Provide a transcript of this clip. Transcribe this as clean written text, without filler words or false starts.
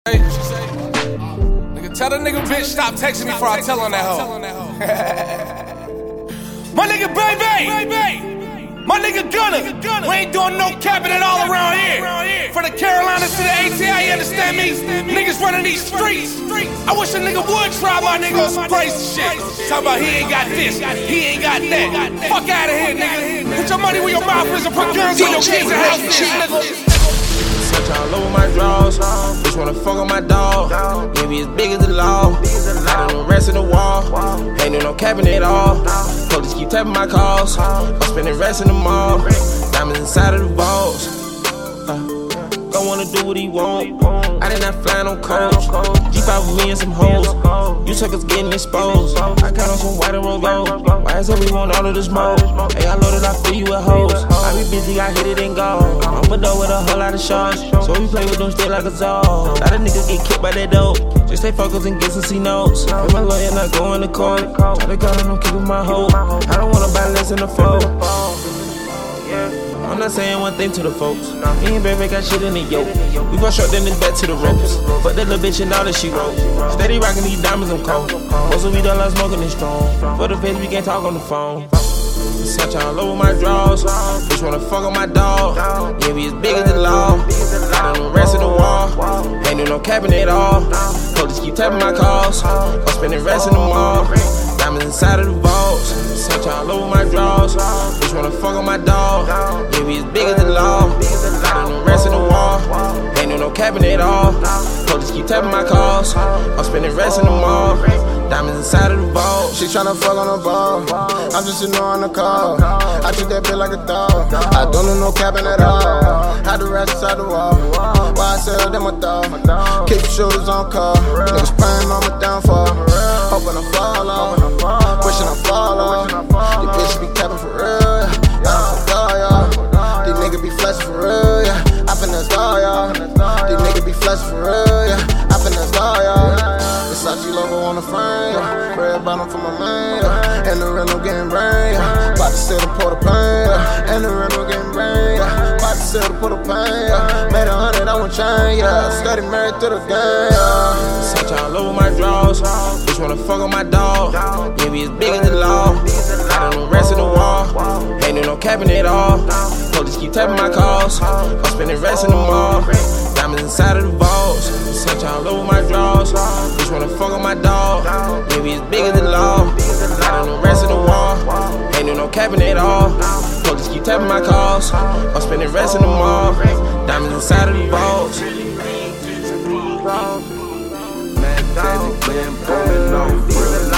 Hey, nigga, tell the nigga bitch stop texting me before I tell on that hoe. My nigga baby, my nigga Gunner, we ain't doing no capping at all around here. From the Carolinas to the ATI, you understand me? Niggas running these streets. I wish a nigga would try my nigga on some crazy shit. Talk about he ain't got this, he ain't got that. Fuck out of here, nigga. Put your money where your mouth is and put guns where your kids' houses, nigga. Touch all over my drawers. Bitch wanna fuck on my dog. Yeah, be as big as the law. I don't know the rest of the wall. Ain't do no capping at all. Police keep tapping my calls. I'm spending rest in the mall. Diamonds inside of the vaults. Don't wanna do what he want. I did not fly no coach. G5 with me and some hoes. You suckers getting exposed. I got on some white and roll. Why is everyone all of this mode? Hey, I know that I feel you with hoes. I be busy, I hit it and go. I'm a dog with a whole lot of shots. So we play with them still like a zoo. Lot of niggas get kicked by that dope. Just stay focused and get some C notes. With my lawyer not going to court. Try to call him, I'm keeping my hope. I don't wanna buy less than a foe. I'm not saying one thing to the folks. Me and Baby got shit in the yoke. We gon' short then it's back to the ropes. Fuck that little bitch and all that she wrote. Steady rockin' these diamonds, I'm cold. Most of we done like smoking is strong. For the face, we can't talk on the phone. Such all over my drawers. Bitch wanna fuck on my dog. Yeah, we as big as the law. I don't know the rest of the wall. Ain't do no capping at all. Police keep tapping my calls. I'm spending rest in the mall. Diamonds inside of the vaults. Such all over my drawers. Bitch wanna fuck on my dog. Yeah, we as big as the law. I don't know the rest of the wall. Ain't do no capping at all. Police keep tapping my calls. I'm spending rest in the mall. Diamonds inside of the vault. She tryna fuck on the ball. I'm just sitting on the call. I treat that bitch like a dog. I don't do no capping at all. Had the rest inside the wall. Why I sell them a dog? Keep your shoulders on call. Niggas praying on my downfall. Hoping I fall off. Wishing I fall off. These bitches be capping for real. Yeah, for God, y'all. These niggas be flexing for real. Yeah, I finna die, y'all. These niggas be flexing for real. Yeah, I finna die, y'all. Versace logo on the frame, yeah. Red bottom for my man, yeah. And the rental getting brain, yeah. About to sell the port of pain, yeah. And the rental getting brain, yeah. About to sell the port of pain, yeah. Made 100, I won't change, yeah. Steady married to the game, yeah. Such all over my drawers. Bitch wanna fuck on my dog. Yeah, we as big as the law. I don't know the rest of the wall. Ain't do no capping at all. Police keep tapping my calls. I'm spending rest in the mall. Diamonds inside of the vaults. Such all over my drawers. Bitch wanna fuck on my dog. Yeah, we as big as the law. I don't know the rest of the wall. Ain't do no capping at all. Police keep tapping my calls. I'm spending rest in the mall. Diamonds inside of the vaults. Man, been pulling on.